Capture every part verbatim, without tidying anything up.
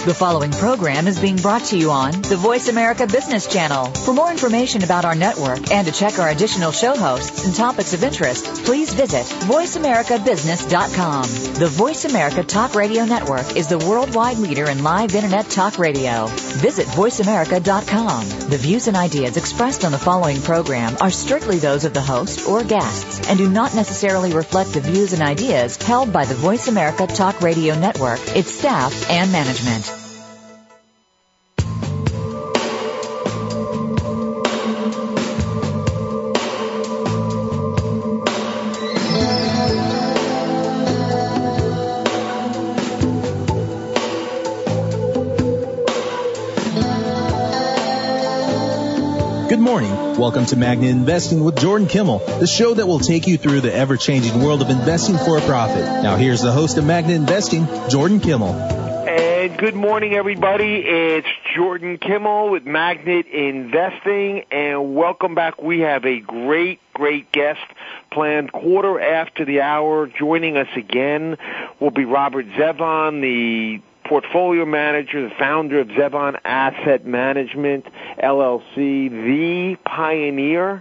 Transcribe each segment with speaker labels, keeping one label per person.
Speaker 1: The following program is being brought to you on the Voice America Business Channel. For more information about our network and to check our additional show hosts and topics of interest, please visit voice america business dot com. The Voice America Talk Radio Network is the worldwide leader in live Internet talk radio. Visit voice america dot com. The views and ideas expressed on the following program are strictly those of the host or guests and do not necessarily reflect the views and ideas held by the Voice America Talk Radio Network, its staff, and management.
Speaker 2: Good morning. Welcome to Magnet Investing with Jordan Kimmel, the show that will take you through the ever-changing world of investing for a profit. Now here's the host of Magnet Investing, Jordan Kimmel.
Speaker 3: And good morning, everybody. It's Jordan Kimmel with Magnet Investing, and welcome back. We have a great, great guest planned quarter after the hour. Joining us again will be Robert Zevon, the portfolio manager, the founder of Zevon Asset Management, L L C, the pioneer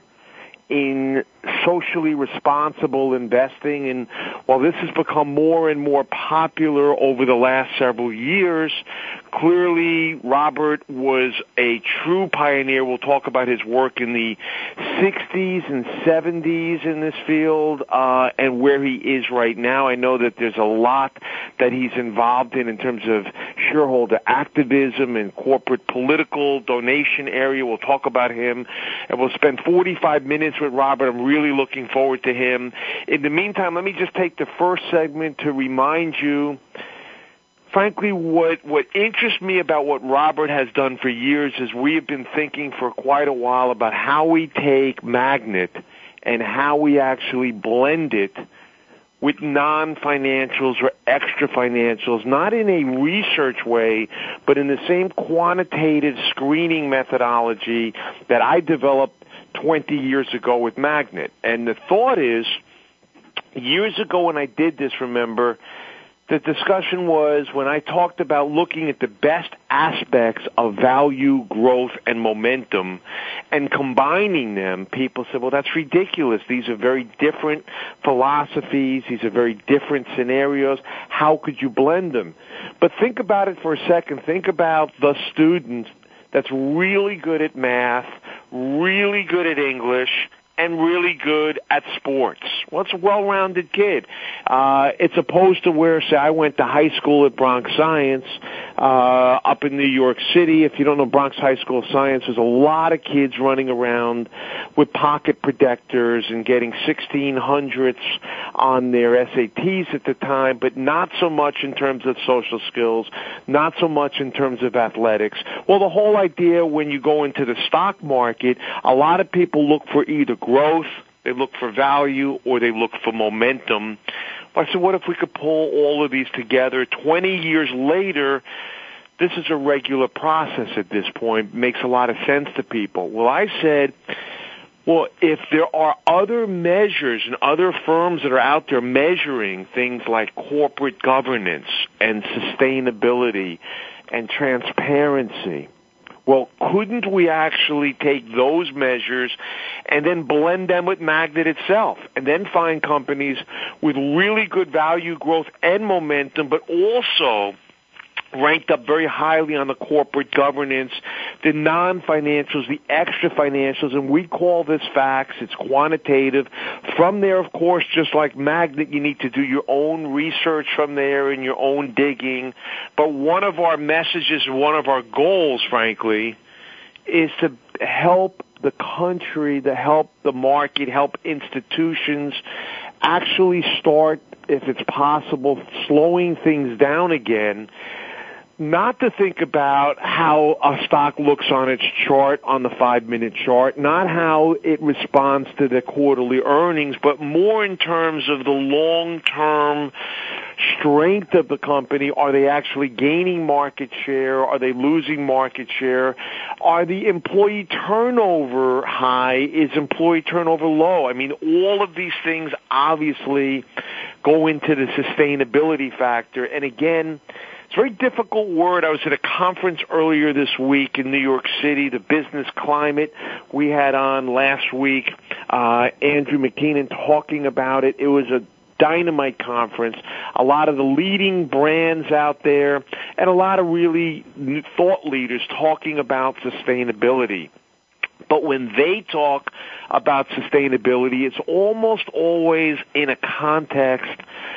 Speaker 3: in socially responsible investing. And while this has become more and more popular over the last several years, clearly Robert was a true pioneer. We'll talk about his work in the sixties and seventies in this field, uh, and where he is right now. I know that there's a lot that he's involved in in terms of shareholder activism and corporate political donation area. We'll talk about him, and we'll spend forty-five minutes with Robert. I'm really looking forward to him. In the meantime, let me just take the first segment to remind you, frankly, what, what interests me about what Robert has done for years is we have been thinking for quite a while about how we take Magnet and how we actually blend it with non-financials or extra financials, not in a research way, but in the same quantitative screening methodology that I developed twenty years ago with Magnet. And the thought is, years ago when I did this, remember, the discussion was when I talked about looking at the best aspects of value, growth, and momentum and combining them, people said, well, that's ridiculous. These are very different philosophies. These are very different scenarios. How could you blend them? But think about it for a second. Think about the student that's really good at math, really good at English, and really good at sports. Well, it's a well-rounded kid. Uh, it's opposed to where, say, I went to high school at Bronx Science uh, up in New York City. If you don't know Bronx High School of Science, there's a lot of kids running around with pocket protectors and getting sixteen hundreds on their S A Ts at the time, but not so much in terms of social skills, not so much in terms of athletics. Well, the whole idea when you go into the stock market, a lot of people look for either growth, they look for value, or they look for momentum. I said, what if we could pull all of these together? twenty years later, this is a regular process at this point. It makes a lot of sense to people. Well, I said, well, if there are other measures and other firms that are out there measuring things like corporate governance and sustainability and transparency, well, couldn't we actually take those measures and then blend them with Magnet itself and then find companies with really good value, growth, and momentum, but also ranked up very highly on the corporate governance, the non-financials, the extra financials, and we call this facts. It's quantitative. From there, of course, just like Magnet, you need to do your own research from there and your own digging. But one of our messages, one of our goals, frankly, is to help the country, to help the market, help institutions actually start, if it's possible, slowing things down again. Not to think about how a stock looks on its chart, on the five-minute chart, not how it responds to the quarterly earnings, but more in terms of the long-term strength of the company. Are they actually gaining market share? Are they losing market share? Are the employee turnover high? Is employee turnover low? I mean, all of these things obviously go into the sustainability factor. And again, It's a very difficult word. I was at a conference earlier this week in New York City, the business climate. We had on last week uh, Andrew McKinnon talking about it. It was a dynamite conference. A lot of the leading brands out there and a lot of really thought leaders talking about sustainability. But when they talk about sustainability, it's almost always in a context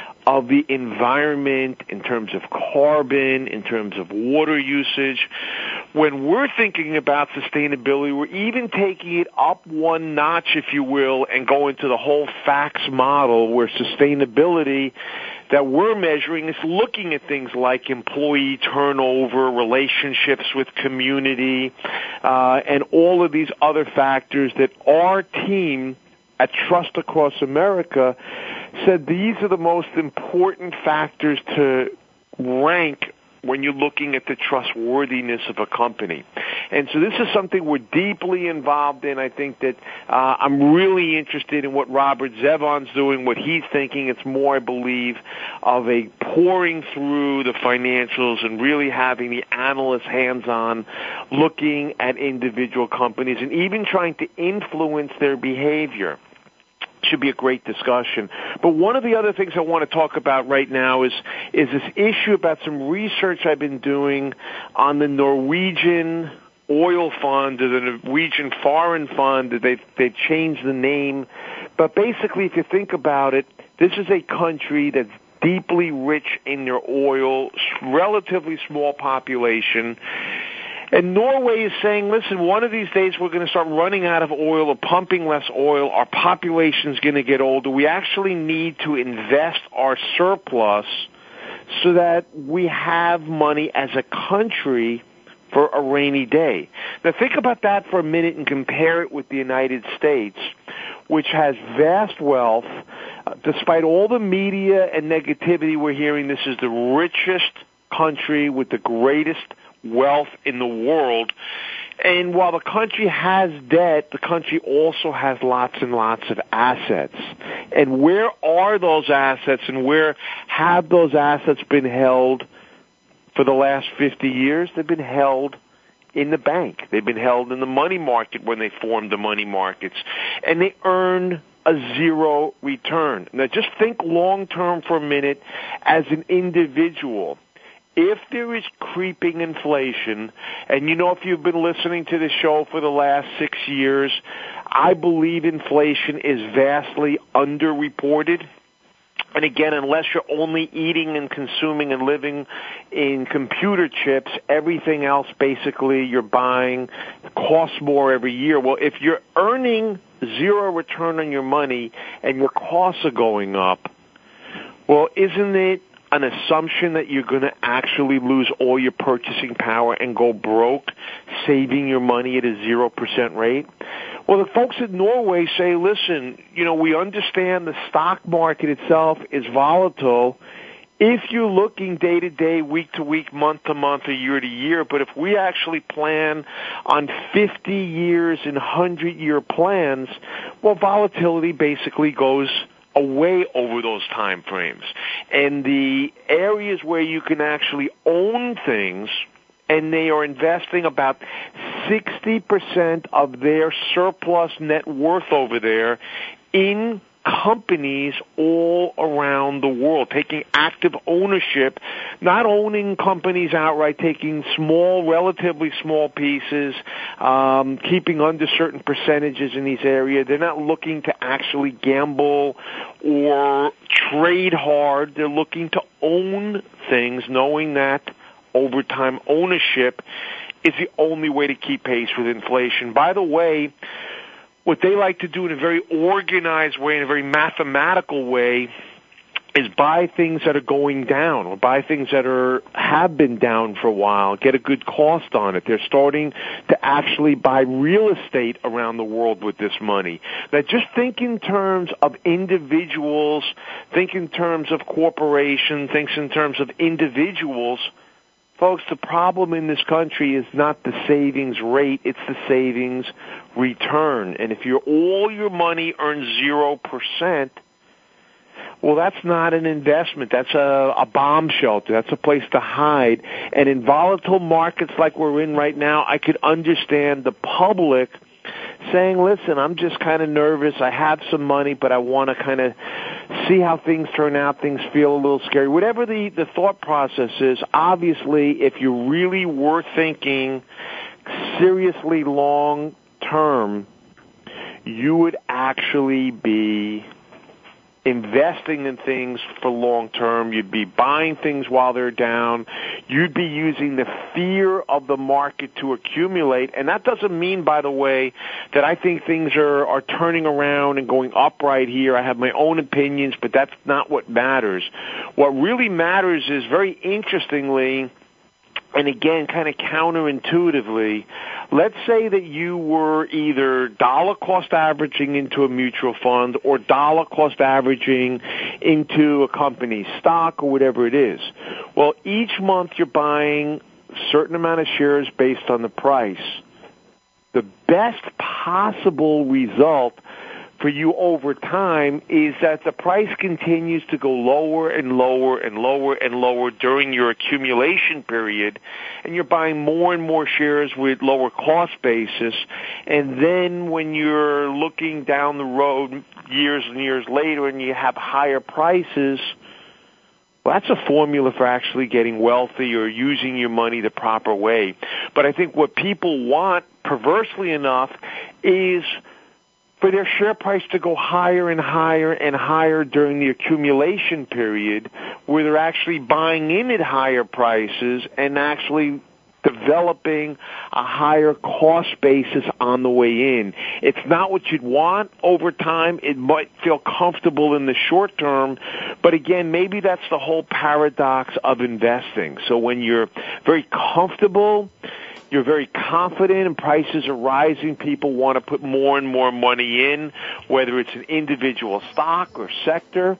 Speaker 3: of the environment, in terms of carbon, in terms of water usage. When we're thinking about sustainability, we're even taking it up one notch, if you will, and going to the whole facts model where sustainability that we're measuring is looking at things like employee turnover, relationships with community, uh, and all of these other factors that our team at Trust Across America said these are the most important factors to rank when you're looking at the trustworthiness of a company. And so this is something we're deeply involved in. I think that uh, I'm really interested in what Robert Zevon's doing, what he's thinking. It's more, I believe, of a pouring through the financials and really having the analysts hands-on looking at individual companies and even trying to influence their behavior. Should be a great discussion. But one of the other things I want to talk about right now is is this issue about some research I've been doing on the Norwegian oil fund or the Norwegian foreign fund. They've, they've changed the name. But basically, if you think about it, this is a country that's deeply rich in their oil, relatively small population. And Norway is saying, listen, one of these days we're going to start running out of oil or pumping less oil. Our population's going to get older. We actually need to invest our surplus so that we have money as a country for a rainy day. Now think about that for a minute and compare it with the United States, which has vast wealth. Uh, despite all the media and negativity we're hearing, this is the richest country with the greatest wealth in the world. And while the country has debt, the country also has lots and lots of assets. And where are those assets and where have those assets been held for the last fifty years? They've been held in the bank. They've been held in the money market when they formed the money markets. And they earn a zero return. Now just think long term for a minute as an individual. If there is creeping inflation, and you know if you've been listening to the show for the last six years, I believe inflation is vastly underreported. And again, unless you're only eating and consuming and living in computer chips, everything else basically you're buying costs more every year. Well, if you're earning zero return on your money and your costs are going up, well, isn't it an assumption that you're going to actually lose all your purchasing power and go broke saving your money at a zero percent rate? Well, the folks in Norway say, listen, you know, we understand the stock market itself is volatile if you're looking day to day, week to week, month to month, or year to year. But if we actually plan on fifty years and one hundred year plans, well, volatility basically goes away over those time frames. And the areas where you can actually own things, and they are investing about sixty percent of their surplus net worth over there in companies all around the world, taking active ownership, not owning companies outright, taking small, relatively small pieces, um, keeping under certain percentages in these areas. They're not looking to actually gamble or trade hard. They're looking to own things, knowing that over time ownership is the only way to keep pace with inflation. By the way, what they like to do in a very organized way, in a very mathematical way, is buy things that are going down or buy things that are have been down for a while, get a good cost on it. They're starting to actually buy real estate around the world with this money. Now, just think in terms of individuals, think in terms of corporations, think in terms of individuals. Folks, the problem in this country is not the savings rate, it's the savings return. And if your all your money earns zero percent, well, that's not an investment. That's a, a bomb shelter. That's a place to hide. And in volatile markets like we're in right now, I could understand the public saying, listen, I'm just kind of nervous. I have some money, but I want to kind of see how things turn out. Things feel a little scary. Whatever the, the thought process is, obviously, if you really were thinking seriously long term, you would actually be investing in things for long term. You'd be buying things while they're down. You'd be using the fear of the market to accumulate. And that doesn't mean, by the way, that I think things are, are turning around and going up right here. I have my own opinions, but that's not what matters. What really matters is, very interestingly, and again, kind of counterintuitively, let's say that you were either dollar cost averaging into a mutual fund or dollar cost averaging into a company's stock or whatever it is. Well, each month you're buying a certain amount of shares based on the price. The best possible result for you over time is that the price continues to go lower and lower and lower and lower during your accumulation period, and you're buying more and more shares with lower cost basis. And then when you're looking down the road years and years later and you have higher prices, well, that's a formula for actually getting wealthy or using your money the proper way. But I think what people want, perversely enough, is for their share price to go higher and higher and higher during the accumulation period, where they're actually buying in at higher prices and actually developing a higher cost basis on the way in. It's not what you'd want over time. It might feel comfortable in the short term, but again, maybe that's the whole paradox of investing. So when you're very comfortable, you're very confident and prices are rising, people want to put more and more money in, whether it's an individual stock or sector.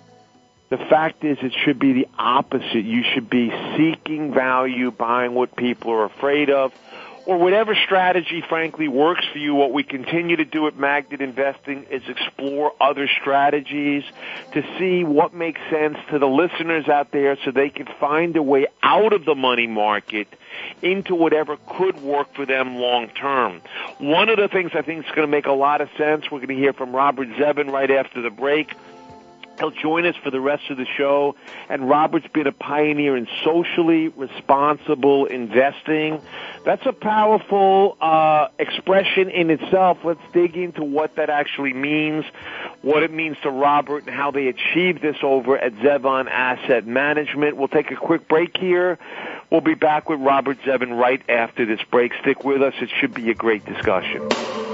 Speaker 3: The fact is, it should be the opposite. You should be seeking value, buying what people are afraid of, or whatever strategy, frankly, works for you. What we continue to do at Magnet Investing is explore other strategies to see what makes sense to the listeners out there so they can find a way out of the money market into whatever could work for them long term. One of the things I think is going to make a lot of sense, we're going to hear from Robert Zevin right after the break. He'll join us for the rest of the show, and Robert's been a pioneer in socially responsible investing. That's a powerful uh, expression in itself. Let's dig into what that actually means, what it means to Robert, and how they achieve this over at Zevin Asset Management. We'll take a quick break here. We'll be back with Robert Zevin right after this break. Stick with us. It should be a great discussion.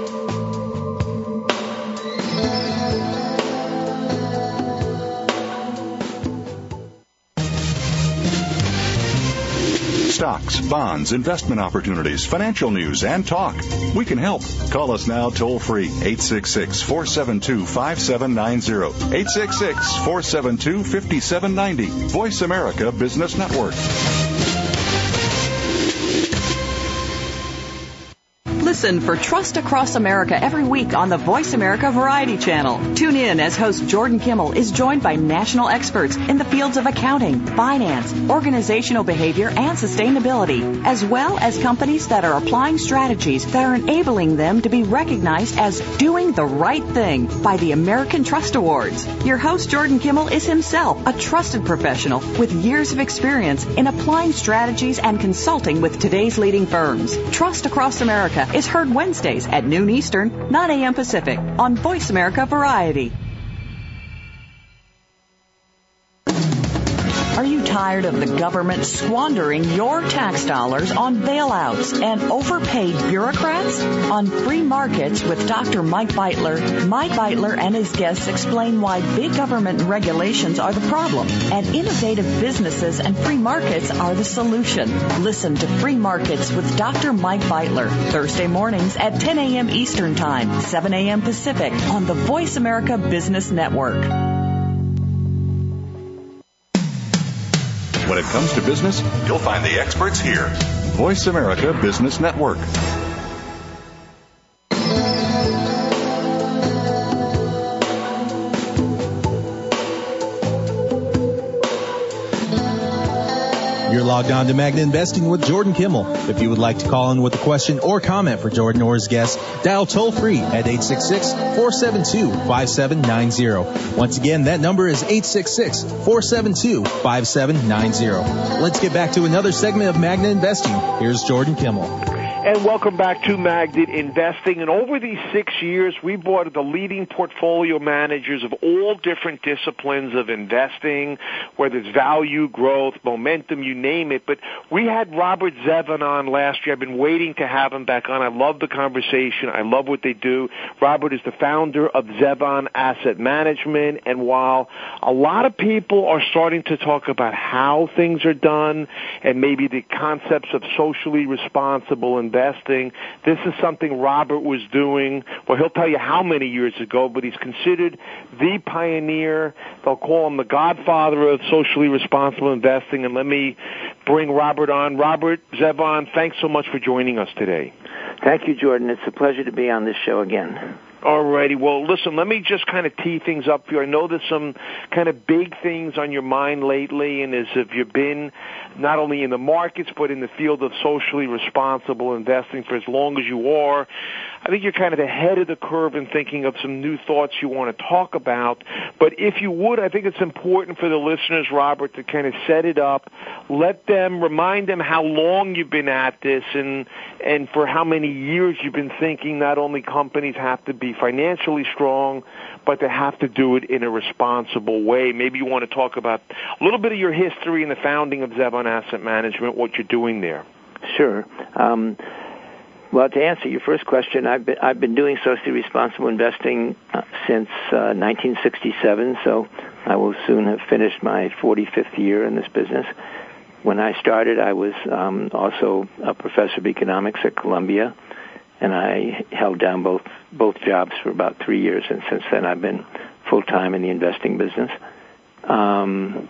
Speaker 4: Stocks, bonds, investment opportunities, financial news, and talk. We can help. Call us now toll free, eight six six, four seven two, five seven nine zero, eight six six, four seven two, five seven nine zero. Voice America Business Network.
Speaker 5: Listen for Trust Across America every week on the Voice America Variety Channel. Tune in as host Jordan Kimmel is joined by national experts in the fields of accounting, finance, organizational behavior, and sustainability, as well as companies that are applying strategies that are enabling them to be recognized as doing the right thing by the American Trust Awards. Your host Jordan Kimmel is himself a trusted professional with years of experience in applying strategies and consulting with today's leading firms. Trust Across America is heard Wednesdays at noon Eastern, nine a.m. Pacific on Voice America Variety. Are you tired of the government squandering your tax dollars on bailouts and overpaid bureaucrats? On Free Markets with Doctor Mike Beitler, Mike Beitler and his guests explain why big government regulations are the problem and innovative businesses and free markets are the solution. Listen to Free Markets with Doctor Mike Beitler, Thursday mornings at ten a.m. Eastern Time, seven a.m. Pacific on the Voice America Business Network.
Speaker 4: When it comes to business, you'll find the experts here. Voice America Business Network.
Speaker 2: logged on to Magna Investing with Jordan Kimmel. If you would like to call in with a question or comment for Jordan or his guest, dial toll free at eight six six, four seven two, five seven nine zero. Once again, that number is eight six six, four seven two, five seven nine zero. Let's get back to another segment of Magna Investing. Here's Jordan Kimmel.
Speaker 3: And welcome back to Magnet Investing. And over these six years, we brought the leading portfolio managers of all different disciplines of investing, whether it's value, growth, momentum, you name it. But we had Robert Zevon on last year. I've been waiting to have him back on. I love the conversation. I love what they do. Robert is the founder of Zevon Asset Management. And while a lot of people are starting to talk about how things are done and maybe the concepts of socially responsible and investing. This is something Robert was doing, well, he'll tell you how many years ago, but he's considered the pioneer. They'll call him the godfather of socially responsible investing. And let me bring Robert on. Robert Zevon, thanks so much for joining us today.
Speaker 6: Thank you, Jordan. It's a pleasure to be on this show again.
Speaker 3: All righty. Well, listen, let me just kind of tee things up here. I know there's some kind of big things on your mind lately, and as if you've been not only in the markets but in the field of socially responsible investing for as long as you are, I think you're kind of ahead of the curve in thinking of some new thoughts you want to talk about. But if you would, I think it's important for the listeners, Robert, to kind of set it up, let them, remind them how long you've been at this and, and for how many years you've been thinking not only companies have to be financially strong, but they have to do it in a responsible way. Maybe you want to talk about a little bit of your history in the founding of Zevon Asset Management, what you're doing there.
Speaker 6: Sure. Um, well, to answer your first question, I've been, I've been doing socially responsible investing uh, since uh, nineteen sixty-seven, so I will soon have finished my forty-fifth year in this business. When I started, I was um, also a professor of economics at Columbia, and I held down both both jobs for about three years, and since then I've been full-time in the investing business. Um,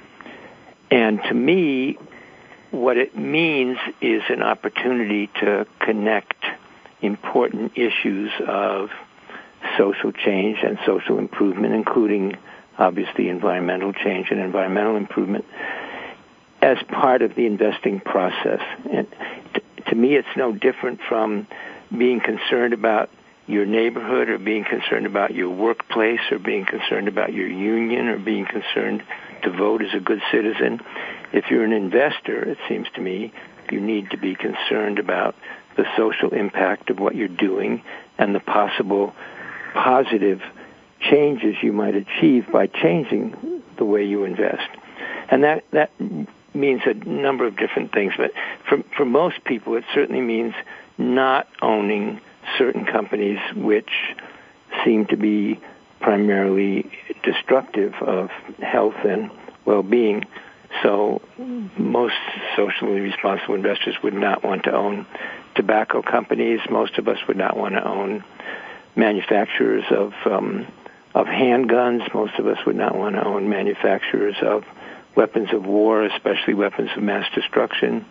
Speaker 6: and to me, what it means is an opportunity to connect important issues of social change and social improvement, including, obviously, environmental change and environmental improvement, as part of the investing process. And t- to me, it's no different from being concerned about your neighborhood or being concerned about your workplace or being concerned about your union or being concerned to vote as a good citizen. If you're an investor, it seems to me, you need to be concerned about the social impact of what you're doing and the possible positive changes you might achieve by changing the way you invest. And that, that means a number of different things, but for, for most people, it certainly means not owning certain companies which seem to be primarily destructive of health and well-being. So most socially responsible investors would not want to own tobacco companies. Most of us would not want to own manufacturers of um, of handguns. Most of us would not want to own manufacturers of weapons of war, especially weapons of mass destruction.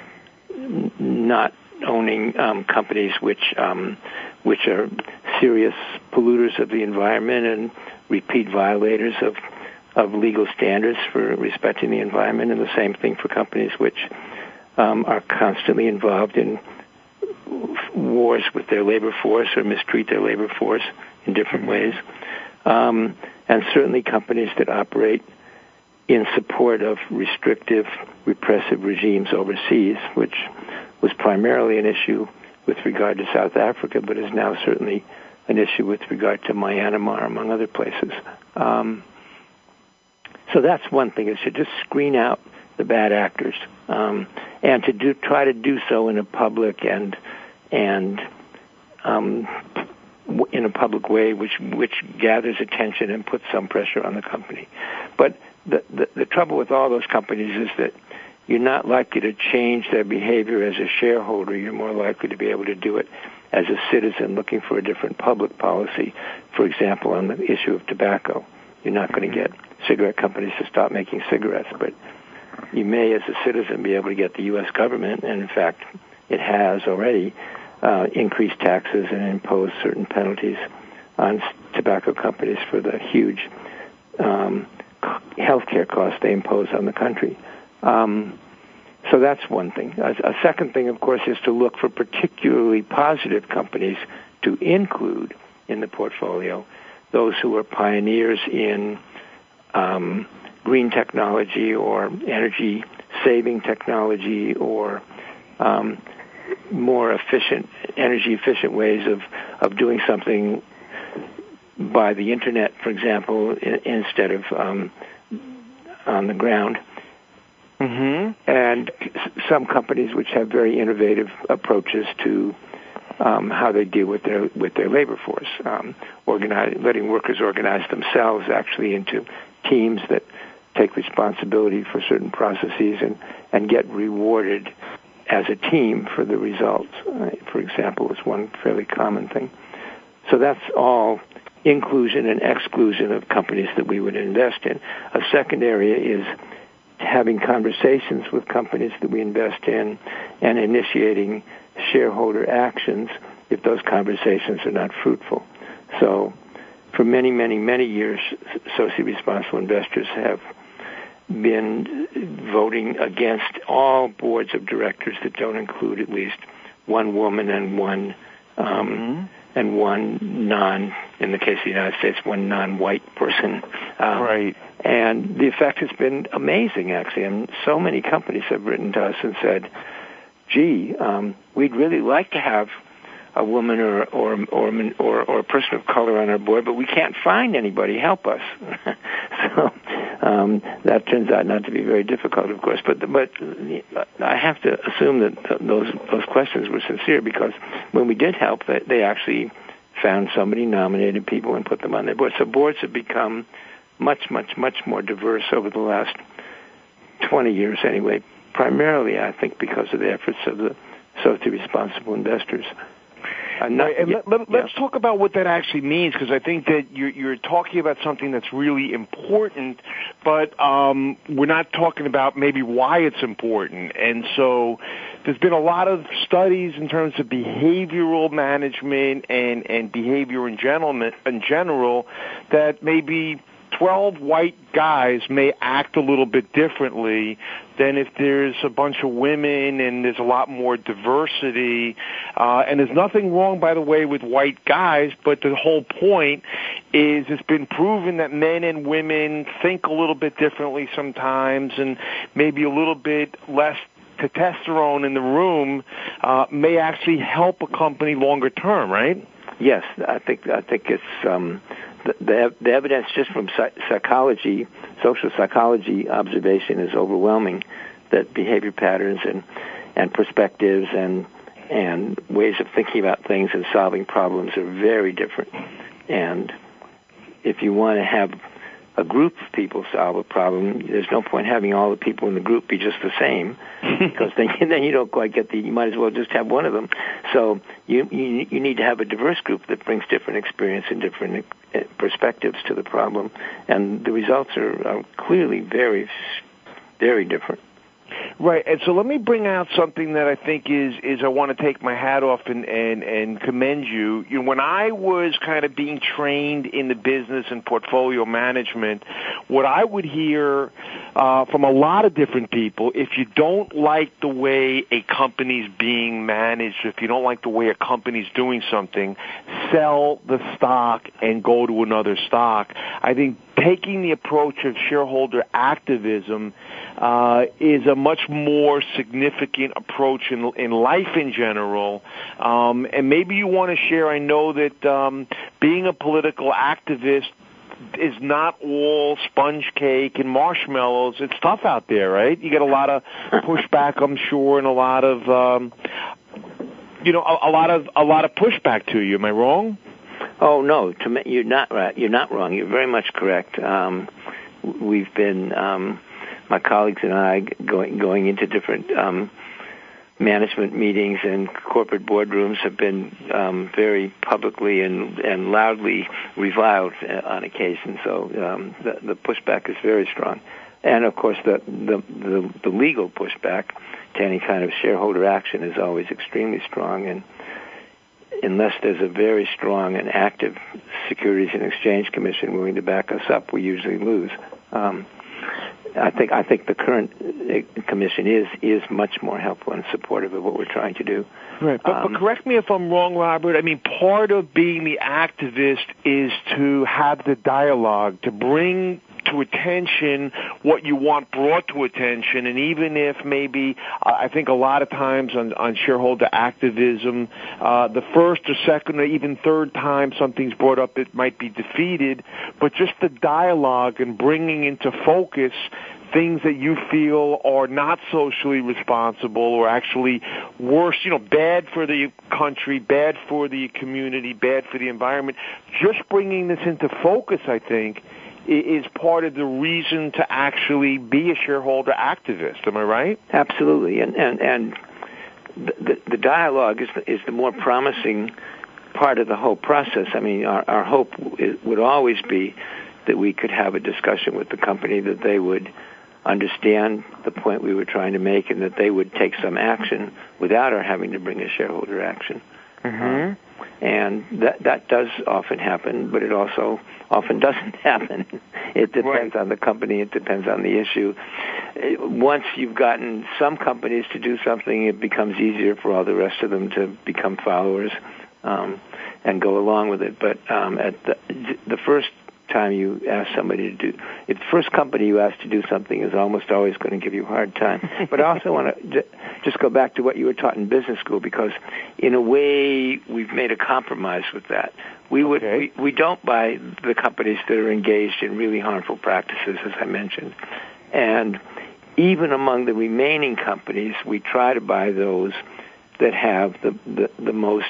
Speaker 6: Not owning um, companies which um, which are serious polluters of the environment and repeat violators of of legal standards for respecting the environment, and the same thing for companies which um, are constantly involved in wars with their labor force or mistreat their labor force in different ways. Um, and certainly companies that operate in support of restrictive, repressive regimes overseas, which was primarily an issue with regard to South Africa, but is now certainly an issue with regard to Myanmar, among other places. Um, so that's one thing, is to just screen out the bad actors, um, and to do try to do so in a public and and um, in a public way, which which gathers attention and puts some pressure on the company. But the, the the trouble with all those companies is that you're not likely to change their behavior as a shareholder. You're more likely to be able to do it as a citizen looking for a different public policy. For example, on the issue of tobacco, you're not going to get cigarette companies to stop making cigarettes, but you may, as a citizen, be able to get the U S government, and in fact, it has already, uh, increased taxes and imposed certain penalties on tobacco companies for the huge um, health care costs they impose on the country. Um, so that's one thing. A, a second thing, of course, is to look for particularly positive companies to include in the portfolio, those who are pioneers in um, green technology or energy-saving technology or um, more efficient, energy-efficient ways of, of doing something by the Internet, for example, I- instead of um, on the ground.
Speaker 3: Mm-hmm.
Speaker 6: And some companies which have very innovative approaches to um, how they deal with their with their labor force, um, organize, letting workers organize themselves actually into teams that take responsibility for certain processes and, and get rewarded as a team for the results. Uh, for example, is one fairly common thing. So that's all inclusion and exclusion of companies that we would invest in. A second area is having conversations with companies that we invest in and initiating shareholder actions if those conversations are not fruitful. So for many, many, many years, socially responsible investors have been voting against all boards of directors that don't include at least one woman and one um, mm-hmm. and one non, in the case of the United States, one non-white person. Um,
Speaker 3: right.
Speaker 6: And the effect has been amazing, actually. And so many companies have written to us and said, gee, um, we'd really like to have a woman or or or, or or a person of color on our board, but we can't find anybody. Help us. So um, that turns out not to be very difficult, of course. But but I have to assume that those those questions were sincere, because when we did help, they, they actually found somebody, nominated people, and put them on their board. So boards have become much, much, much more diverse over the last twenty years anyway, primarily, I think, because of the efforts of the socially responsible investors. Uh, not,
Speaker 3: right, and
Speaker 6: yeah,
Speaker 3: let, let,
Speaker 6: yeah.
Speaker 3: let's talk about what that actually means, because I think that you're, you're talking about something that's really important, but um, we're not talking about maybe why it's important. And so there's been a lot of studies in terms of behavioral management and, and behavior in general, in general that maybe twelve white guys may act a little bit differently than if there's a bunch of women and there's a lot more diversity. Uh, and there's nothing wrong, by the way, with white guys, but the whole point is it's been proven that men and women think a little bit differently sometimes, and maybe a little bit less testosterone in the room uh, may actually help a company longer term, right?
Speaker 6: Yes, I think I think it's um, the, the the evidence just from psychology, social psychology observation is overwhelming that behavior patterns and and perspectives and and ways of thinking about things and solving problems are very different. And if you want to have a group of people solve a problem, there's no point having all the people in the group be just the same, because then, then you don't quite get the, you might as well just have one of them. So you, you, you need to have a diverse group that brings different experience and different perspectives to the problem. And the results are, are clearly very, very different.
Speaker 3: Right, and so let me bring out something that I think is, is I want to take my hat off and, and, and commend you. You know, when I was kind of being trained in the business and portfolio management, what I would hear uh, from a lot of different people, if you don't like the way a company's being managed, if you don't like the way a company's doing something, sell the stock and go to another stock. I think taking the approach of shareholder activism uh, is a much more significant approach in, in life in general. Um, and maybe you want to share, I know that um, being a political activist is not all sponge cake and marshmallows. It's tough out there, right? You get a lot of pushback, I'm sure, and a lot of, um, you know, a, a lot of a lot of pushback to you. Am I wrong?
Speaker 6: Oh no, to me, you're not right. You're not wrong. You're very much correct. Um, we've been, um, my colleagues and I, going going into different um, management meetings and corporate boardrooms have been um, very publicly and, and loudly reviled on occasion. So um, the, the pushback is very strong, and of course the, the the the legal pushback to any kind of shareholder action is always extremely strong. And unless there's a very strong and active Securities and Exchange Commission willing to back us up, we usually lose. Um, I think I think the current commission is is much more helpful and supportive of what we're trying to do.
Speaker 3: Right, but, um, but correct me if I'm wrong, Robert. I mean, part of being the activist is to have the dialogue, to bring to attention what you want brought to attention, and even if maybe, uh, I think a lot of times on, on shareholder activism, uh, the first or second or even third time something's brought up, it might be defeated, but just the dialogue and bringing into focus things that you feel are not socially responsible or actually worse, you know, bad for the country, bad for the community, bad for the environment. Just bringing this into focus, I think, is part of the reason to actually be a shareholder activist. Am I right?
Speaker 6: Absolutely. And and, and the, the dialogue is the, is the more promising part of the whole process. I mean, our, our hope would always be that we could have a discussion with the company, that they would understand the point we were trying to make, and that they would take some action without our having to bring a shareholder action.
Speaker 3: Mm-hmm.
Speaker 6: Um, and that that does often happen, but it also often doesn't happen. It depends
Speaker 3: right.
Speaker 6: on the company. It depends on the issue. Once you've gotten some companies to do something, it becomes easier for all the rest of them to become followers um, and go along with it. But um, at the, the first time you ask somebody to do, if the first company you ask to do something is almost always going to give you a hard time. But I also want to just go back to what you were taught in business school, because in a way we've made a compromise with that. We would
Speaker 3: okay.
Speaker 6: we, we don't buy the companies that are engaged in really harmful practices, as I mentioned. And even among the remaining companies, we try to buy those that have the the, the most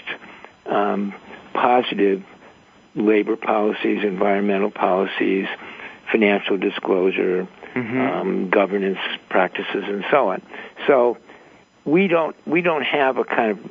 Speaker 6: um, positive labor policies, environmental policies, financial disclosure,
Speaker 3: mm-hmm.
Speaker 6: um, governance practices, and so on. So we don't we don't have a kind of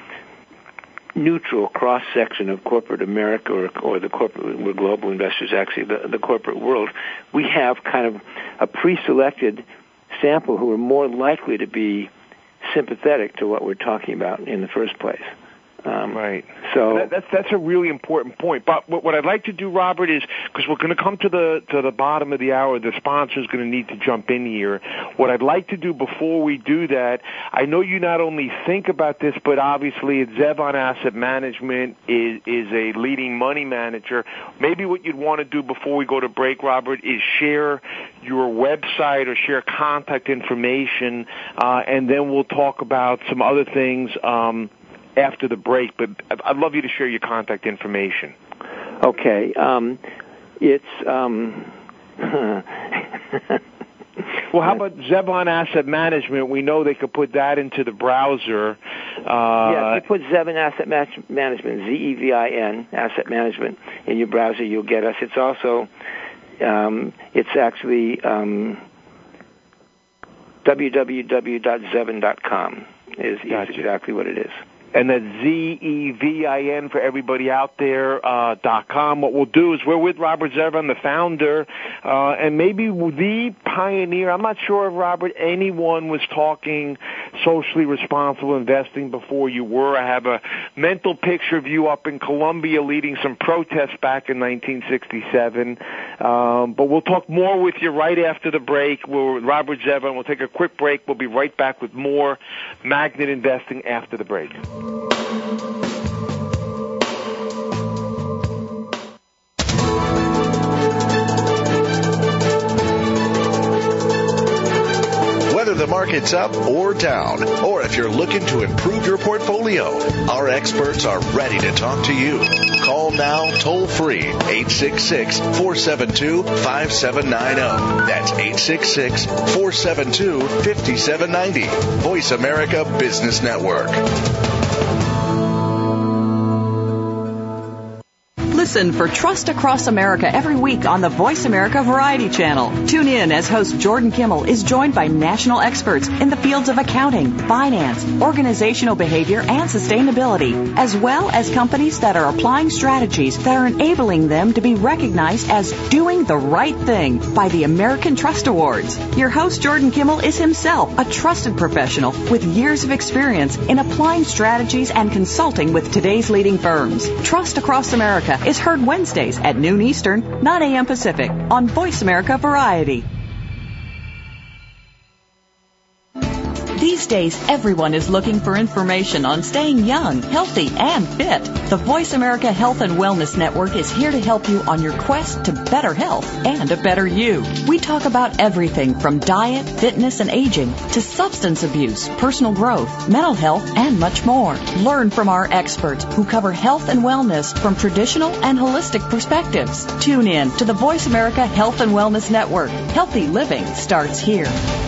Speaker 6: neutral cross section of corporate America or, or the corporate, we're global investors, actually the, the corporate world. We have kind of a pre-selected sample who are more likely to be sympathetic to what we're talking about in the first place. Um,
Speaker 3: right.
Speaker 6: So
Speaker 3: that, that's that's a really important point. But what, what I'd like to do, Robert, is because we're going to come to the to the bottom of the hour, the sponsor's going to need to jump in here. What I'd like to do before we do that, I know you not only think about this, but obviously at Zevon Asset Management is is a leading money manager. Maybe what you'd want to do before we go to break, Robert, is share your website or share contact information, uh, and then we'll talk about some other things. Um, after the break, but I'd love you to share your contact information.
Speaker 6: Okay. Um, it's... Um,
Speaker 3: well, how about Zevon Asset Management? We know they could put that into the browser. Uh,
Speaker 6: yeah, if you put Zevon Asset Management, Z E V I N, Asset Management, in your browser, you'll get us. It's also... Um, it's actually um, w w w dot zevon dot com is,
Speaker 3: gotcha.
Speaker 6: is exactly what it is.
Speaker 3: And that's Z E V I N for everybody out there, uh, dot com. What we'll do is we're with Robert Zevon, the founder, uh, and maybe the pioneer. I'm not sure if, Robert, anyone was talking socially responsible investing before you were. I have a mental picture of you up in Colombia leading some protests back in nineteen sixty-seven. Um, but we'll talk more with you right after the break. We're with Robert Zevon. We'll take a quick break. We'll be right back with more Magnet Investing after the break.
Speaker 7: Whether the market's up or down, or if you're looking to improve your portfolio, our experts are ready to talk to you. Call now toll free, eight six six, four seven two, five seven nine zero. That's eight six six, four seven two, five seven nine zero. Voice America Business Network.
Speaker 5: Listen for Trust Across America every week on the Voice America Variety Channel. Tune in as host Jordan Kimmel is joined by national experts in the fields of accounting, finance, organizational behavior, and sustainability, as well as companies that are applying strategies that are enabling them to be recognized as doing the right thing by the American Trust Awards. Your host Jordan Kimmel is himself a trusted professional with years of experience in applying strategies and consulting with today's leading firms. Trust Across America is heard Wednesdays at noon Eastern, nine a.m. Pacific on Voice America Variety. days, everyone is looking for information on staying young, healthy, and fit. The Voice America Health and Wellness Network is here to help you on your quest to better health and a better you. We talk about everything from diet, fitness, and aging to substance abuse, personal growth, mental health, and much more. Learn from our experts who cover health and wellness from traditional and holistic perspectives. Tune in to the Voice America Health and Wellness Network. Healthy living starts here.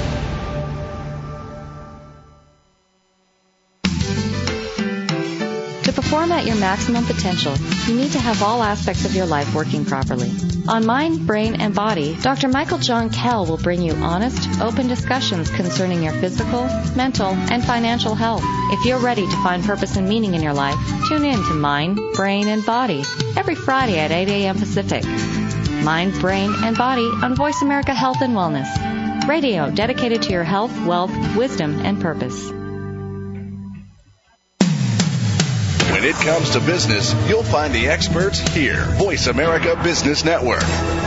Speaker 8: To perform at your maximum potential, you need to have all aspects of your life working properly. On Mind, Brain, and Body, Doctor Michael John Kell will bring you honest, open discussions concerning your physical, mental, and financial health. If you're ready to find purpose and meaning in your life, tune in to Mind, Brain, and Body every Friday at eight a.m. Pacific. Mind, Brain, and Body on Voice America Health and Wellness. Radio dedicated to your health, wealth, wisdom, and purpose.
Speaker 7: When it comes to business, you'll find the experts here. Voice America Business Network.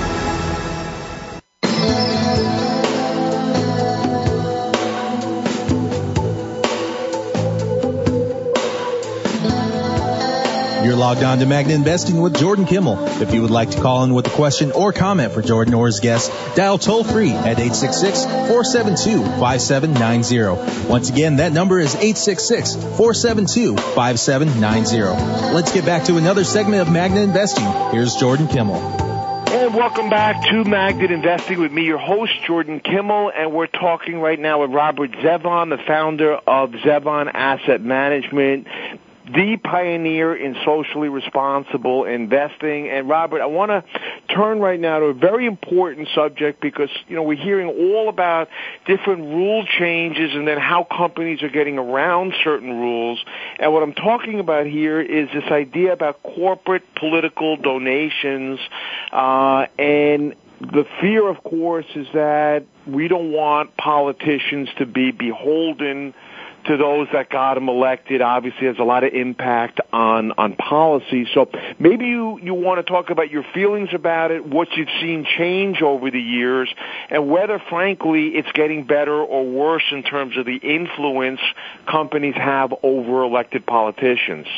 Speaker 2: You're logged on to Magnet Investing with Jordan Kimmel. If you would like to call in with a question or comment for Jordan or his guest, dial toll free at eight six six, four seven two, five seven nine zero. Once again, that number is eight six six, four seven two, five seven nine zero. Let's get back to another segment of Magnet Investing. Here's Jordan Kimmel.
Speaker 3: And welcome back to Magnet Investing with me, your host, Jordan Kimmel, and we're talking right now with Robert Zevon, the founder of Zevon Asset Management, the pioneer in socially responsible investing. And Robert, I want to turn right now to a very important subject because, you know, we're hearing all about different rule changes and then how companies are getting around certain rules. And what I'm talking about here is this idea about corporate political donations, uh, and the fear, of course, is that we don't want politicians to be beholden to those that got them elected. Obviously, has a lot of impact on on policy. So maybe you you want to talk about your feelings about it, what you've seen change over the years, and whether, frankly, it's getting better or worse in terms of the influence companies have over elected politicians.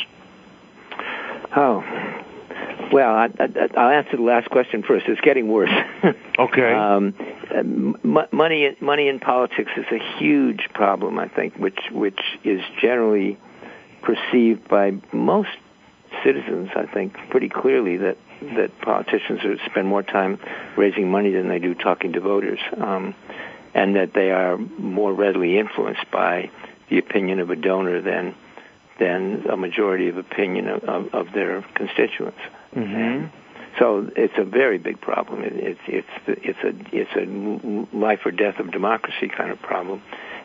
Speaker 6: Oh. Well, I, I, I'll answer the last question first. It's getting worse.
Speaker 3: Okay.
Speaker 6: Um, m- money, money in politics is a huge problem, I think, which which is generally perceived by most citizens, I think, pretty clearly that that politicians are, spend more time raising money than they do talking to voters, um, and that they are more readily influenced by the opinion of a donor than than a majority of opinion of, of, of their constituents.
Speaker 3: Mm-hmm.
Speaker 6: So it's a very big problem. It, it's it's it's a it's a life or death of democracy kind of problem.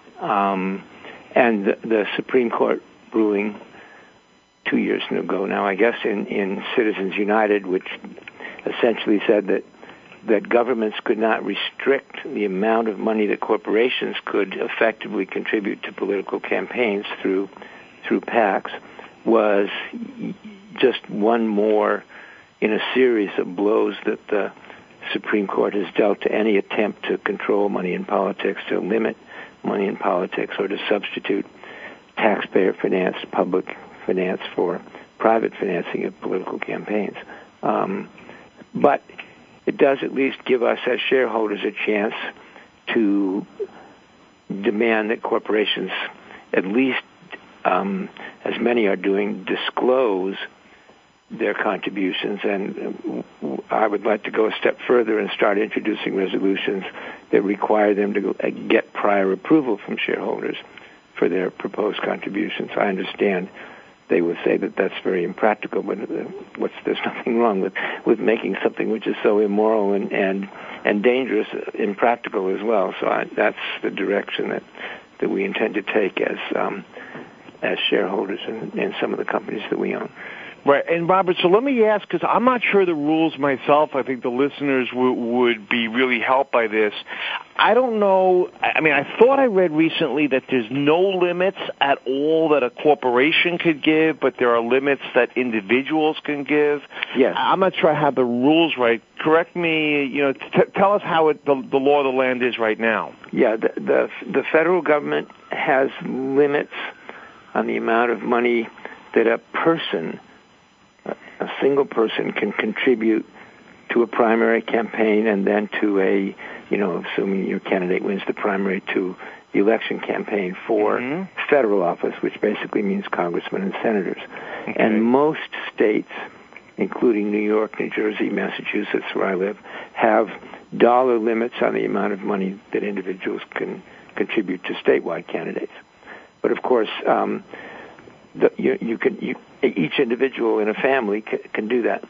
Speaker 6: Um, and the, the Supreme Court ruling two years ago now, I guess, in, in Citizens United, which essentially said that that governments could not restrict the amount of money that corporations could effectively contribute to political campaigns through through PACs, was just one more in a series of blows that the Supreme Court has dealt to any attempt to control money in politics, to limit money in politics, or to substitute taxpayer-financed public finance for private financing of political campaigns. Um, but it does at least give us as shareholders a chance to demand that corporations, at least um, as many are doing, disclose their contributions. And I would like to go a step further and start introducing resolutions that require them to get prior approval from shareholders for their proposed contributions. I understand they would say that that's very impractical, but what's, there's nothing wrong with, with making something which is so immoral and, and, and dangerous impractical as well. So I, that's the direction that, that we intend to take as um, as shareholders in, in some of the companies that we own.
Speaker 3: Right. And, Robert, so let me ask, because I'm not sure the rules myself. I think the listeners w- would be really helped by this. I don't know. I mean, I thought I read recently that there's no limits at all that a corporation could give, but there are limits that individuals can give.
Speaker 6: Yes.
Speaker 3: I'm not sure I have the rules right. Correct me. You know, t- tell us how it, the, the law of the land is right now.
Speaker 6: Yeah, the, the the federal government has limits on the amount of money that a person, a single person, can contribute to a primary campaign and then to a, you know, assuming your candidate wins the primary, to the election campaign for mm-hmm. federal office, which basically means congressmen and senators. Okay. And most states, including New York, New Jersey, Massachusetts, where I live, have dollar limits on the amount of money that individuals can contribute to statewide candidates. But of course, um, the, you, you can you, each individual in a family can, can do that.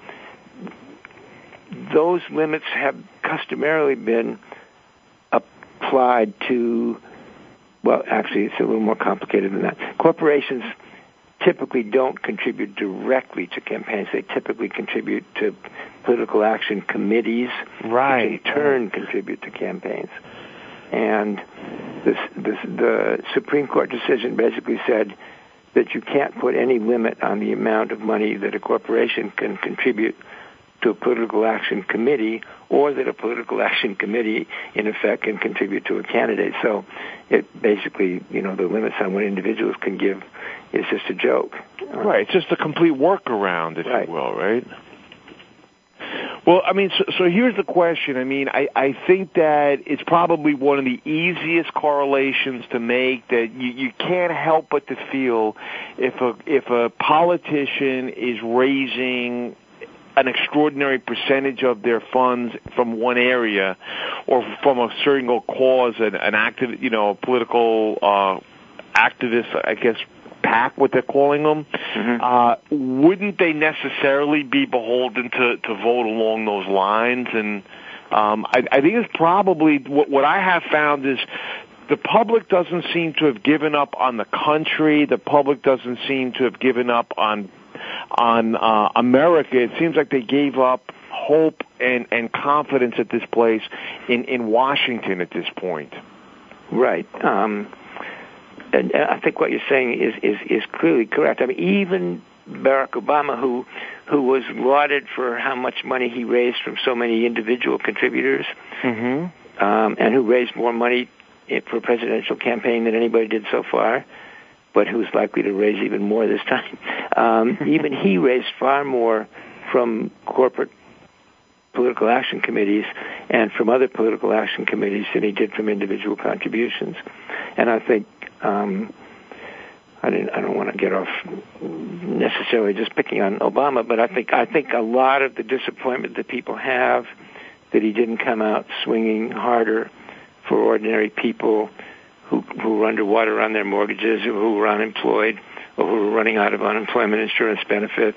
Speaker 6: Those limits have customarily been applied to, well, actually, it's a little more complicated than that. Corporations typically don't contribute directly to campaigns. They typically contribute to political action committees,
Speaker 3: right.
Speaker 6: which in turn contribute to campaigns. And this, this, the Supreme Court decision basically said that you can't put any limit on the amount of money that a corporation can contribute to a political action committee, or that a political action committee, in effect, can contribute to a candidate. So it basically, you know, the limits on what individuals can give is just a joke.
Speaker 3: Right. It's just a complete workaround, if
Speaker 6: right.
Speaker 3: you will, right? Well, I mean, so, so here's the question. I mean, I, I think that it's probably one of the easiest correlations to make, that you, you can't help but to feel if a, if a politician is raising an extraordinary percentage of their funds from one area or from a single cause, an, an active, you know, political uh, activist, I guess, PAC, what they're calling them, mm-hmm. uh, wouldn't they necessarily be beholden to, to vote along those lines? And um, I, I think it's probably what, what I have found is the public doesn't seem to have given up on the country. The public doesn't seem to have given up on on uh, America. It seems like they gave up hope and, and confidence at this place in, in Washington at this point.
Speaker 6: Right. Um, and I think what you're saying is, is, is clearly correct. I mean, even Barack Obama, who who was lauded for how much money he raised from so many individual contributors,
Speaker 3: mm-hmm.
Speaker 6: um, and who raised more money for a presidential campaign than anybody did so far, but who's likely to raise even more this time. Um, even he raised far more from corporate political action committees and from other political action committees than he did from individual contributions. And I think um, I, didn't, I don't want to get off necessarily just picking on Obama, but I think I think a lot of the disappointment that people have that he didn't come out swinging harder for ordinary people who who were underwater on their mortgages, or who were unemployed, or who were running out of unemployment insurance benefits,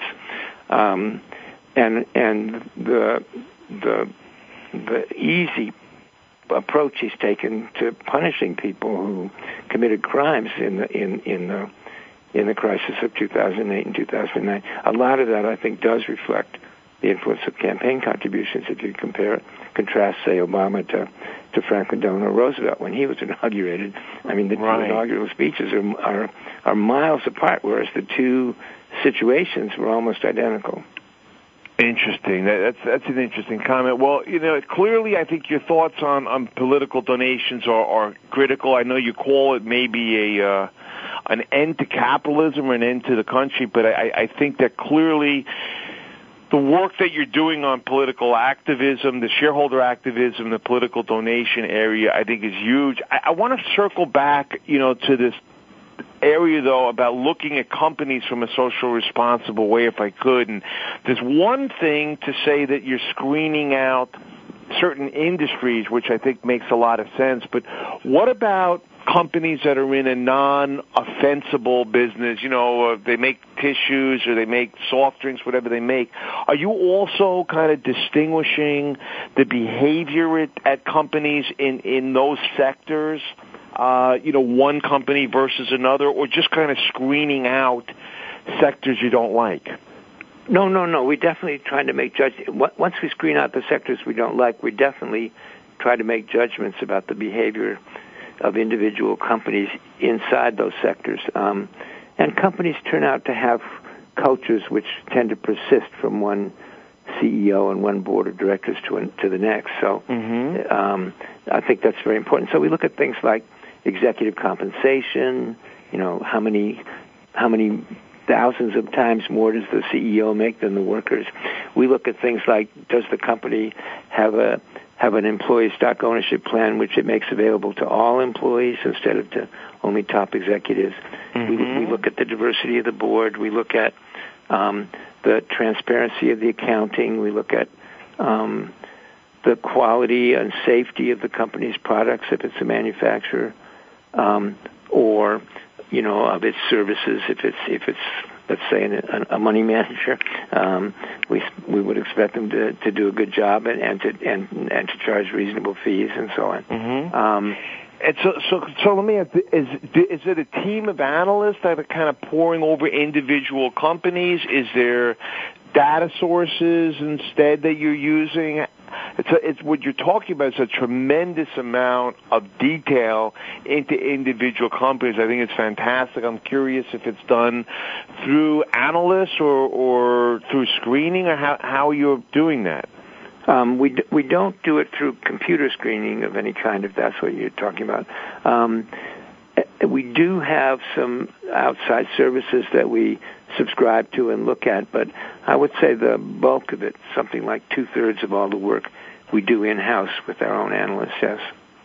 Speaker 6: um, and and the the the easy approach he's taken to punishing people who committed crimes in the in in the in the crisis of two thousand eight and two thousand nine. A lot of that, I think, does reflect the influence of campaign contributions. If you compare, contrast, say, Obama to, to Franklin Delano Roosevelt when he was inaugurated, I mean, the
Speaker 3: right.
Speaker 6: two inaugural speeches are, are are miles apart, whereas the two situations were almost identical.
Speaker 3: Interesting. That, that's that's an interesting comment. Well, you know, clearly, I think your thoughts on, on political donations are, are critical. I know you call it maybe a uh, an end to capitalism or an end to the country, but I, I think that clearly the work that you're doing on political activism, the shareholder activism, the political donation area, I think is huge. I, I want to circle back, you know, to this area, though, about looking at companies from a social responsible way, if I could. And there's one thing to say that you're screening out certain industries, which I think makes a lot of sense. But what about companies that are in a non-offensible business? You know, uh, they make tissues or they make soft drinks, whatever they make. Are you also kind of distinguishing the behavior at, at companies in, in those sectors? Uh, you know, one company versus another, or just kind of screening out sectors you don't like?
Speaker 6: No, no, no. We definitely try to make judgments. Once we screen out the sectors we don't like, we definitely try to make judgments about the behavior of individual companies inside those sectors. Um, and companies turn out to have cultures which tend to persist from one C E O and one board of directors to, an, to the next. So
Speaker 3: mm-hmm.
Speaker 6: um, I think that's very important. So we look at things like, executive compensation. You know, how many how many thousands of times more does the C E O make than the workers? We look at things like, does the company have a have an employee stock ownership plan which it makes available to all employees instead of to only top executives? Mm-hmm. We, we look at the diversity of the board. We look at um, the transparency of the accounting. We look at um, the quality and safety of the company's products if it's a manufacturer, um, or you know, of its services if it's if it's let's say a, a money manager. Um, we we would expect them to, to do a good job and, and to and and to charge reasonable fees and so on.
Speaker 3: Mm-hmm.
Speaker 6: Um,
Speaker 3: And so, so, so let me ask: Is is it a team of analysts that are kind of poring over individual companies? Is there data sources instead that you're using? It's, a, it's what you're talking about is a tremendous amount of detail into individual companies. I think it's fantastic. I'm curious if it's done through analysts or, or through screening, or how, how you're doing that.
Speaker 6: Um, we d- we don't do it through computer screening of any kind, if that's what you're talking about. Um, we do have some outside services that we subscribe to and look at, but I would say the bulk of it, something like two-thirds of all the work, we do in-house with our own analysts, yes.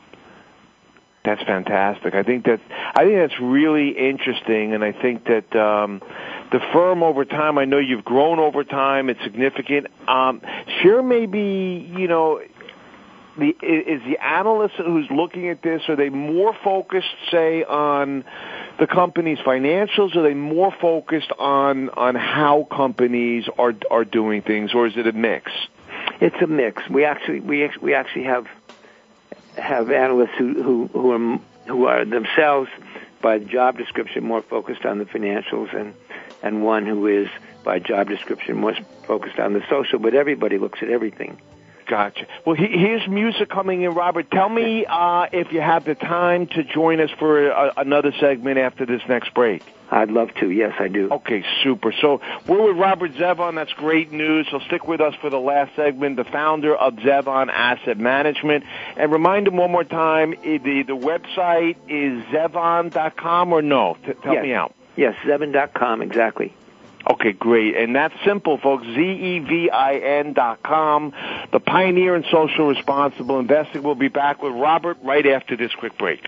Speaker 3: That's fantastic. I think that I think that's really interesting, and I think that um, the firm over time, I know you've grown over time. It's significant. Um, share maybe, you know, the is the analyst who's looking at this, are they more focused, say, on the company's financials? Are they more focused on on how companies are are doing things, or is it a mix?
Speaker 6: It's a mix. We actually we we actually have. have analysts who, who, who are who are themselves by job description more focused on the financials, and, and one who is by job description more focused on the social, but everybody looks at everything.
Speaker 3: Gotcha. Well, he, here's music coming in, Robert. Tell me uh, if you have the time to join us for a, another segment after this next break.
Speaker 6: I'd love to. Yes, I do.
Speaker 3: Okay, super. So we're with Robert Zevon. That's great news. So stick with us for the last segment, the founder of Zevon Asset Management. And remind him one more time, the, the website is zevon dot com or no? T- tell
Speaker 6: yes.
Speaker 3: me out.
Speaker 6: Yes, zevon dot com, exactly.
Speaker 3: Okay, great. And that's simple, folks, Z E V I N dot com. The pioneer in social responsible investing. We'll be back with Robert right after this quick break.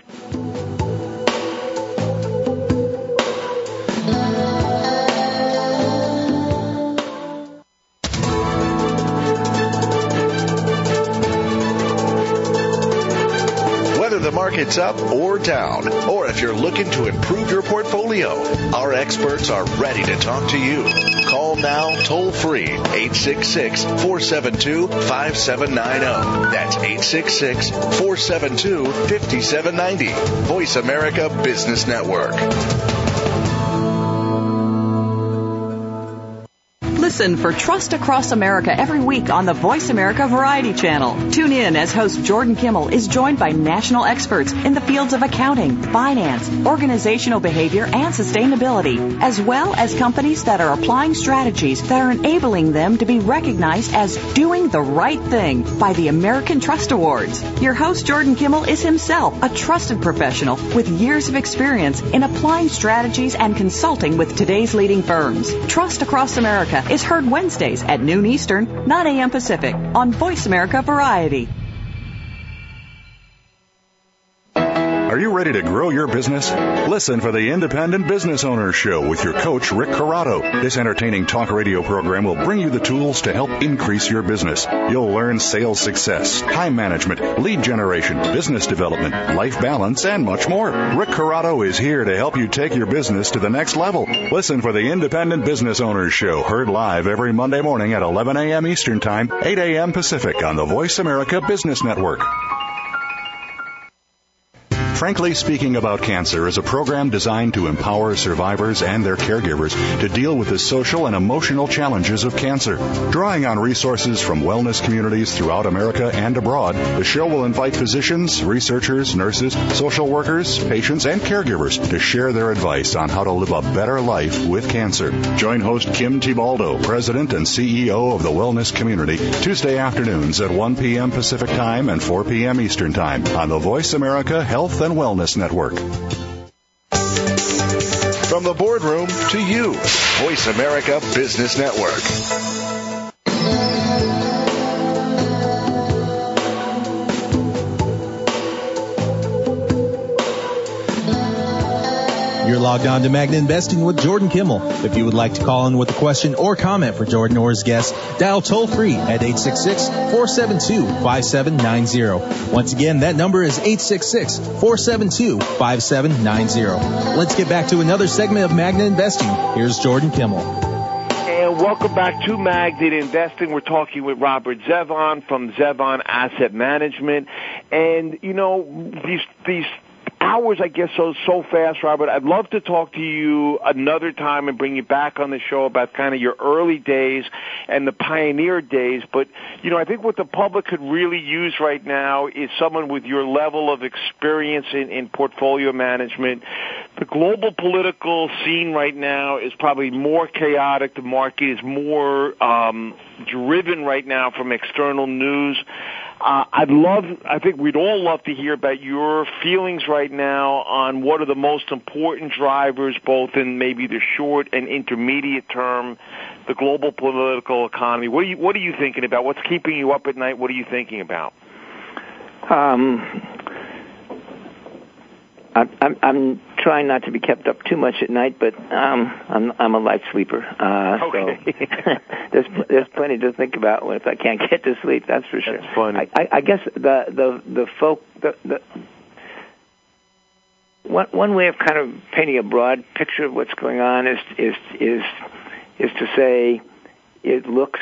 Speaker 7: The market's up or down, or if you're looking to improve your portfolio, our experts are ready to talk to you. Call now toll free eight six six, four seven two, five seven nine zero. That's eight six six, four seven two, five seven nine zero. Voice America Business Network.
Speaker 5: Listen for Trust Across America every week on the Voice America Variety Channel. Tune in as host Jordan Kimmel is joined by national experts in the fields of accounting, finance, organizational behavior, and sustainability, as well as companies that are applying strategies that are enabling them to be recognized as doing the right thing by the American Trust Awards. Your host Jordan Kimmel is himself a trusted professional with years of experience in applying strategies and consulting with today's leading firms. Trust Across America is heard Wednesdays at noon Eastern, nine a.m. Pacific on Voice America Variety.
Speaker 4: Are you ready to grow your business? Listen for the Independent Business Owners Show with your coach, Rick Corrado. This entertaining talk radio program will bring you the tools to help increase your business. You'll learn sales success, time management, lead generation, business development, life balance, and much more. Rick Corrado is here to help you take your business to the next level. Listen for the Independent Business Owners Show, heard live every Monday morning at eleven a.m. Eastern Time, eight a.m. Pacific on the Voice America Business Network. Frankly Speaking About Cancer is a program designed to empower survivors and their caregivers to deal with the social and emotional challenges of cancer. Drawing on resources from wellness communities throughout America and abroad, the show will invite physicians, researchers, nurses, social workers, patients, and caregivers to share their advice on how to live a better life with cancer. Join host Kim Tibaldo, President and C E O of the Wellness Community, Tuesday afternoons at one p.m. Pacific Time and four p.m. Eastern Time on the Voice America Health and Wellness Network.
Speaker 7: From the boardroom to you, Voice America Business Network.
Speaker 2: You're logged on to Magnet Investing with Jordan Kimmel. If you would like to call in with a question or comment for Jordan or his guest, dial toll free at eight six six, four seven two, five seven nine zero. Once again, that number is eight six six, four seven two, five seven nine zero. Let's get back to another segment of Magnet Investing. Here's Jordan Kimmel.
Speaker 3: And welcome back to Magnet Investing. We're talking with Robert Zevon from Zevon Asset Management. And, you know, these these hours, I guess, so so fast, Robert. I'd love to talk to you another time and bring you back on the show about kind of your early days and the pioneer days. But, you know, I think what the public could really use right now is someone with your level of experience in, in portfolio management. The global political scene right now is probably more chaotic. The market is more um, driven right now from external news. Uh, I'd love, I think we'd all love to hear about your feelings right now on what are the most important drivers, both in maybe the short and intermediate term, the global political economy. What are you, what are you thinking about? What's keeping you up at night? What are you thinking about?
Speaker 6: Um, I'm, I'm, I'm trying not to be kept up too much at night, but um, I'm, I'm a light sleeper. Uh,
Speaker 3: okay.
Speaker 6: So there's there's plenty to think about if I can't get to sleep. That's for sure.
Speaker 3: That's funny.
Speaker 6: I, I, I guess the the the folk the, the one one way of kind of painting a broad picture of what's going on is is is is to say it looks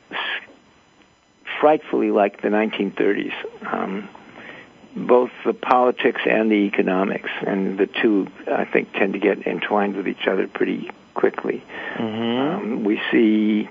Speaker 6: frightfully like the nineteen thirties. Um, both the politics and the economics, and the two, I think, tend to get entwined with each other pretty quickly.
Speaker 3: Mm-hmm.
Speaker 6: Um, we see,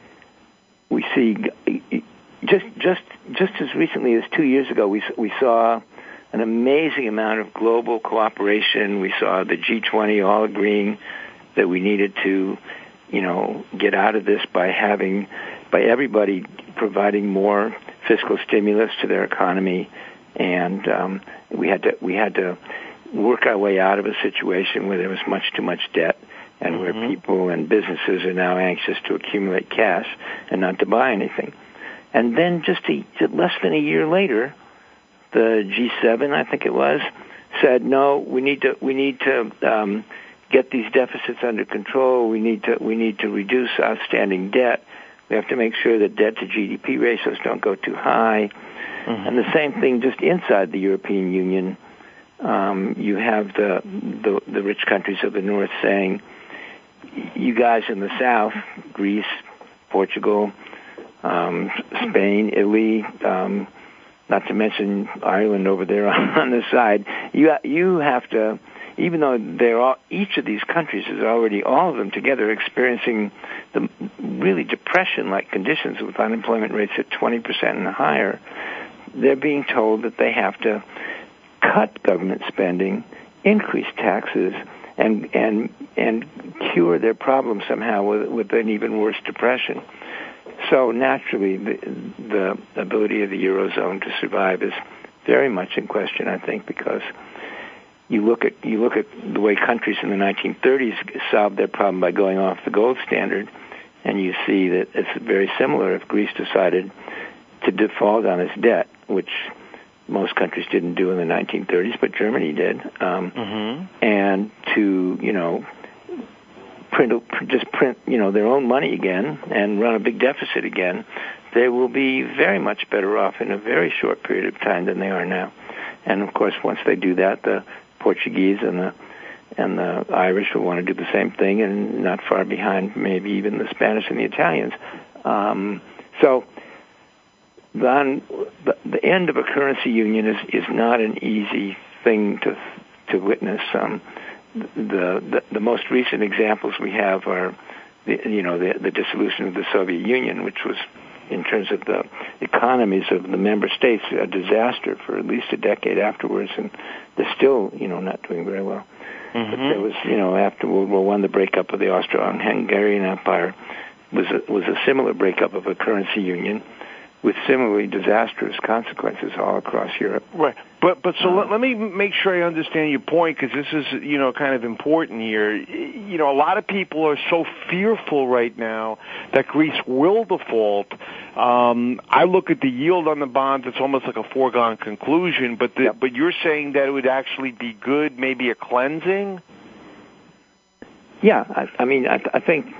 Speaker 6: we see, just just just as recently as two years ago, we we saw an amazing amount of global cooperation. We saw the G twenty all agreeing that we needed to, you know, get out of this by having, by everybody providing more fiscal stimulus to their economy. And um, we had to we had to work our way out of a situation where there was much too much debt, and mm-hmm. where people and businesses are now anxious to accumulate cash and not to buy anything. And then just a, less than a year later, the G seven, I think it was, said, no, we need to we need to um, get these deficits under control. We need to we need to reduce outstanding debt. We have to make sure that debt to G D P ratios don't go too high. Mm-hmm. And the same thing just inside the European Union. Um, you have the, the the rich countries of the North saying, you guys in the South, Greece, Portugal, um, Spain, Italy, um, not to mention Ireland over there on, on the side, you you have to, even though they're all, each of these countries is already, all of them together, experiencing the really depression-like conditions with unemployment rates at twenty percent and higher, they're being told that they have to cut government spending, increase taxes, and and and cure their problem somehow with, with an even worse depression. So naturally, the, the ability of the Eurozone to survive is very much in question, I think, because you look at you look at the way countries in the nineteen thirties solved their problem by going off the gold standard, and you see that it's very similar if Greece decided to default on its debt, which most countries didn't do in the nineteen thirties, but Germany did, um, mm-hmm. and to, you know, print, just print, you know, their own money again and run a big deficit again, they will be very much better off in a very short period of time than they are now. And of course, once they do that, the Portuguese and the and the Irish will want to do the same thing, and not far behind, maybe even the Spanish and the Italians. Um, so. The, the end of a currency union is, is not an easy thing to to witness. Um, the, the the most recent examples we have are, the, you know, the, the dissolution of the Soviet Union, which was, in terms of the economies of the member states, a disaster for at least a decade afterwards, and they're still, you know, not doing very well. Mm-hmm. But there was, you know, after World War One, the breakup of the Austro-Hungarian Empire was a, was a similar breakup of a currency union. with similarly disastrous consequences all across Europe.
Speaker 3: Right. But but so um, let, let me make sure I understand your point, because this is, you know, kind of important here. You know, a lot of people are so fearful right now that Greece will default. Um, I look at the yield on the bonds; it's almost like a foregone conclusion. But the,
Speaker 6: yep.
Speaker 3: but you're saying that it would actually be good, maybe a cleansing.
Speaker 6: Yeah, I, I mean, I, I think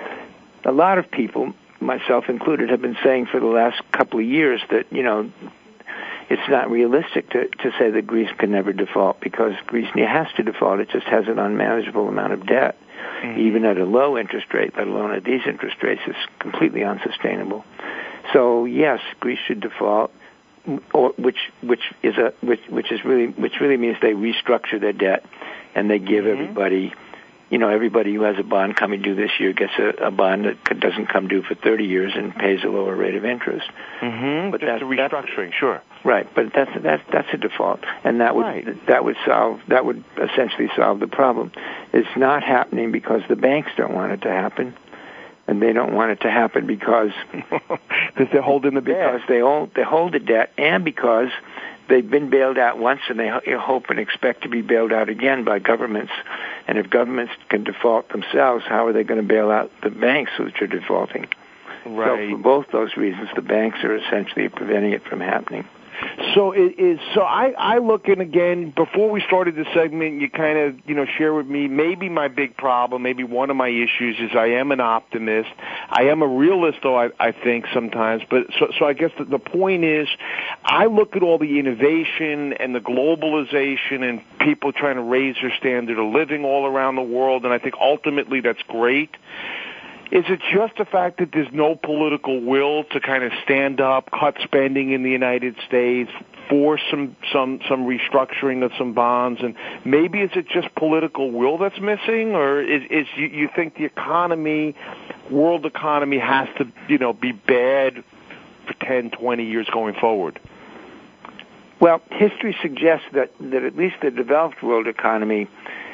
Speaker 6: a lot of people, myself included, have been saying for the last couple of years that, you know, it's not realistic to, to say that Greece can never default, because Greece has to default. It just has an unmanageable amount of debt. Mm-hmm. Even at a low interest rate, let alone at these interest rates, it's completely unsustainable. So yes, Greece should default, or which which is a which which is really which really means they restructure their debt and they give mm-hmm. everybody. You know, everybody who has a bond coming due this year gets a, a bond that doesn't come due for thirty years and pays a lower rate of interest.
Speaker 3: Mm-hmm. But that's a restructuring, sure.
Speaker 6: Right, but that's that's that's a default, and that would
Speaker 3: right.
Speaker 6: that would solve that would essentially solve the problem. It's not happening because the banks don't want it to happen, and they don't want it to happen because
Speaker 3: because they're holding the debt.
Speaker 6: Because they hold they hold the debt, and because they've been bailed out once, and they hope and expect to be bailed out again by governments. And if governments can default themselves, how are they going to bail out the banks which are defaulting?
Speaker 3: Right.
Speaker 6: So for both those reasons, the banks are essentially preventing it from happening.
Speaker 3: So it is. So I, I look, and again, before we started the segment, you kind of, you know, share with me maybe my big problem, maybe one of my issues is I am an optimist. I am a realist, though, I, I think sometimes. But so, so I guess the, the point is, I look at all the innovation and the globalization and people trying to raise their standard of living all around the world, and I think ultimately that's great. Is it just the fact that there's no political will to kind of stand up, cut spending in the United States, force some some some restructuring of some bonds, and maybe is it just political will that's missing, or is, is you, you think the economy, world economy, has to, you know, be bad for ten, twenty years going forward?
Speaker 6: Well, history suggests that that at least the developed world economy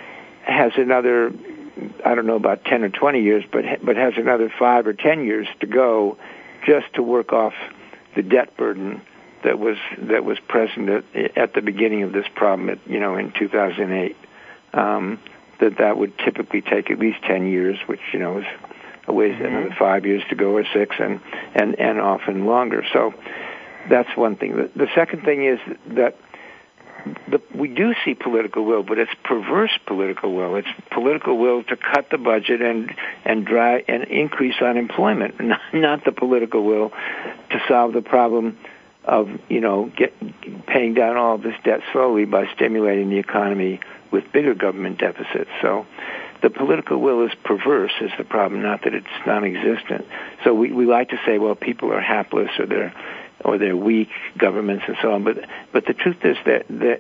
Speaker 6: has another, I don't know about ten or twenty years, but but has another five or ten years to go, just to work off the debt burden that was that was present at, at the beginning of this problem. At, you know, in two thousand eight, um, that that would typically take at least ten years, which, you know, is a ways mm-hmm. another five years to go, or six, and and and often longer. So that's one thing. The, the second thing is that. The, we do see political will, but it's perverse political will. It's political will to cut the budget and and drive and increase unemployment, not, not the political will to solve the problem of, you know, get, paying down all of this debt slowly by stimulating the economy with bigger government deficits. So the political will is perverse is the problem, not that it's non-existent. So we, we like to say, well, people are hapless or they're or they're weak governments and so on. But but the truth is that, that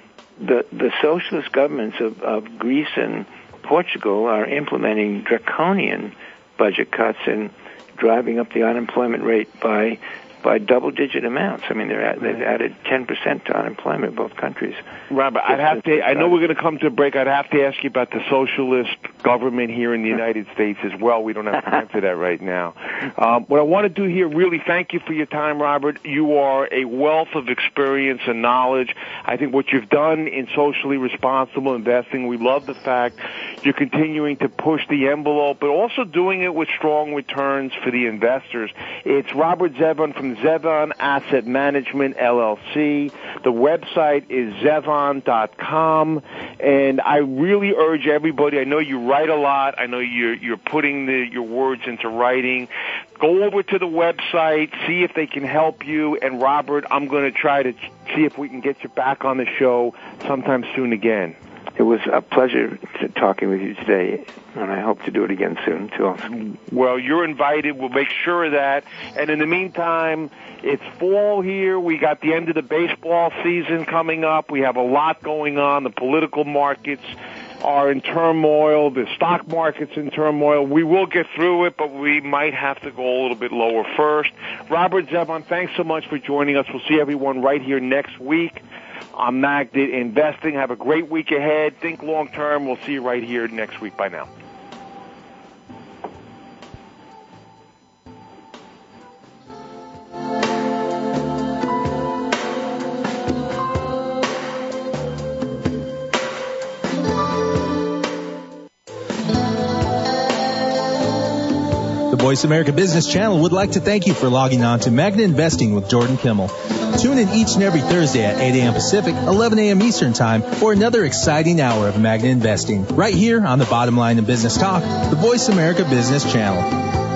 Speaker 6: the the socialist governments of, of Greece and Portugal are implementing draconian budget cuts and driving up the unemployment rate by by double-digit amounts. I mean, they're at, they've added ten percent to unemployment in both countries.
Speaker 3: Robert, I'd have to, I know we're going to come to a break. I'd have to ask you about the socialist government here in the United States as well. We don't have time for that right now. Um, what I want to do here, really thank you for your time, Robert. You are a wealth of experience and knowledge. I think what you've done in socially responsible investing, we love the fact you're continuing to push the envelope, but also doing it with strong returns for the investors. It's Robert Zevon from Zevon Asset Management, L L C. The website is zevon dot com, and I really urge everybody, I know you write a lot, I know you're, you're putting the, your words into writing, go over to the website, see if they can help you, and Robert, I'm going to try to see if we can get you back on the show sometime soon again.
Speaker 6: It was a pleasure to talking with you today, and I hope to do it again soon, too.
Speaker 3: Well, you're invited. We'll make sure of that. And in the meantime, it's fall here. We got the end of the baseball season coming up. We have a lot going on. The political markets are in turmoil. The stock market's in turmoil. We will get through it, but we might have to go a little bit lower first. Robert Zevon, thanks so much for joining us. We'll see everyone right here next week on Magnet Investing. Have a great week ahead. Think long term. We'll see you right here next week. Bye now.
Speaker 2: Voice America Business Channel would like to thank you for logging on to Magnet Investing with Jordan Kimmel. Tune in each and every Thursday at eight a.m. Pacific, eleven a.m. Eastern Time for another exciting hour of Magnet Investing right here on the Bottom Line in Business Talk, the Voice America Business Channel.